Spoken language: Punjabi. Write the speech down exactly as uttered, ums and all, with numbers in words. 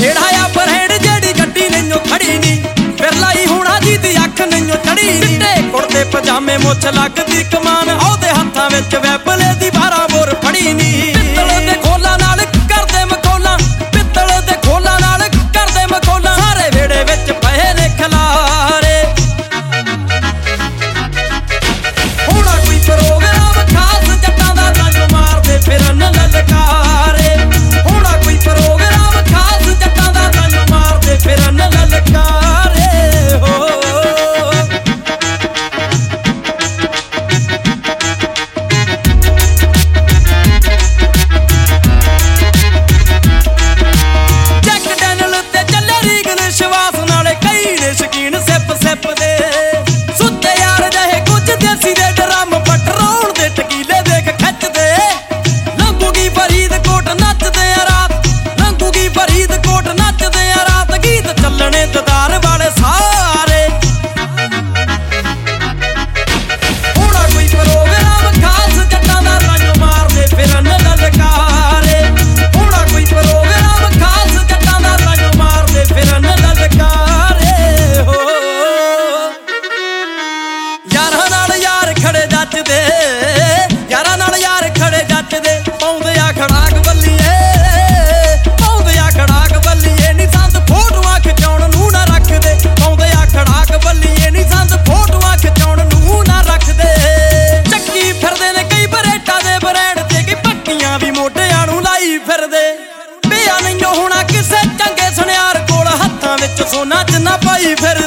ਜਿਹੜਾ ਆ ਪਰੇਡ ਜਿਹੜੀ ਗੱਡੀ ਨਹੀਂਓ ਖੜੀ ਨੀ ਫਿਰ ਲਾਈ ਹੋਣਾ ਜੀ ਦੀ ਅੱਖ ਨਹੀਂਓ ਚੜੀ ਨੀ ਚਿੱਟੇ ਕੁੜਤੇ ਪਜਾਮੇ ਮੁੱਛ ਲੱਗਦੀ ਕਮਾਨ ਉਹਦੇ ਹੱਥਾਂ ਵਿੱਚ ਵੈਪਲੇ ਦੀ ਬਾਰਾਂ ਬੋਰ ਫੜੀ ਨੀ ਪਿੱਤਲ ਦੇ ਖੋਲਾਂ ਨਾਲ ਕਰਦੇ ਮਖੌਲਾਂ ਪਿੱਤਲ ਦੇ ਖੋਲਾਂ ਨਾਲ ਕਰਦੇ ਮਖੌਲਾਂ ਸਾਰੇ ਵਿਹੜੇ ਵਿੱਚ ਪਏ ਨੇ ਖਲਾਰੇ ਹੋਣਾ ਕੋਈ ਪ੍ਰੋਗਰਾਮ ਖਾਸ ਜੱਟਾਂ ਦਾ ਰੰਗ ਮਾਰਦੇ ਫਿਰਨ ਲਲਕਾਰੇ ਹੋਣਾ ਕੋਈ ਪ੍ਰੋਗਰਾਮ ਖਾਸ ਜੱਟਾਂ ਦਾ ਰੰਗ ਮਾਰਦੇ ਫਿਰਨ ਲਲਕਾਰੇ ਹੋ ਸ਼ਕੀਨ ਸਿਪ ਸਿਪ ਦੇ ਸੁੱਤੇ ਯਾਰ ਜਿਹੇ ਕੁਝ ਦੇਸੀ ਦੇ ਡਰਮ ਪਟਰਾਉਣ ਦੇ ਟਕੀਲੇ ਦੇਖ ਖਿੱਚਦੇ ਲੰਘੂਗੀ ਫਰੀਦਕੋਟ ਨੱਚਦੇ ਆ ਰਾਤ ਲੰਘੂਗੀ ਫਰੀਦਕੋਟ ਨੱਚਦੇ ਆ ਰਾਤ ਗੀਤ ਚੱਲਣੇ ਦਦਾਰ ਵਾਲੇ ਸਾਰੇ ਹੋਣਾ ਕੋਈ ਪ੍ਰੋਗਰਾਮ ਖਾਸ ਜੱਟਾਂ ਦਾ ਰੰਗ ਮਾਰਦੇ ਫਿਰਨ ਲਲਕਾਰੇ ਹੋਣਾ ਕੋਈ ਪ੍ਰੋਗਰਾਮ ਖਾਸ ਜੱਟਾਂ ਦਾ ਰੰਗ ਮਾਰਦੇ ਫਿਰਨ ਲਲਕਾਰੇ ਯਾਰਾਂ ਨਾਲ ਯਾਰ ਖੜੇ ਜੱਚਦੇ ਯਾਰਾਂ ਨਾਲ ਯਾਰ ਖੜੇ ਜੱਚਦੇ ਪਾਉਂਦੇ ਆ ਖੜਾਕ ਬੱਲੀਏ ਪਾਉਂਦੇ ਆ ਖੜਾਕ ਬੱਲੀਏ ਨੀ ਸੰਦ ਫੋਟੋਆਂ ਖਿਚਾਉਣ ਨੂੰ ਨਾ ਰੱਖਦੇ ਪਾਉਂਦੇ ਆ ਖੜਾਕ ਬੱਲੀਏ ਨੀ ਸੰਦ ਫੋਟੋਆਂ ਖਿਚਾਉਣ ਨੂੰ ਨਾ ਰੱਖਦੇ ਚੱਕੀ ਫਿਰਦੇ ਨੇ ਕਈ ਬਰੇਟਾਂ ਦੇ ਬਰੈਂਡ ਤੇ ਕੀ ਪੱਟੀਆਂ ਵੀ ਮੋਢਿਆਂ ਨੂੰ ਲਾਈ ਫਿਰਦੇ ਪਿਆ ਨਹੀਂਓ ਹੋਣਾ ਕਿਸੇ ਚੰਗੇ ਸੁਨਿਆਰ ਕੋਲ ਹੱਥਾਂ ਵਿੱਚ ਸੋਨਾ ਜਿੰਨਾ ਪਾਈ ਫਿਰ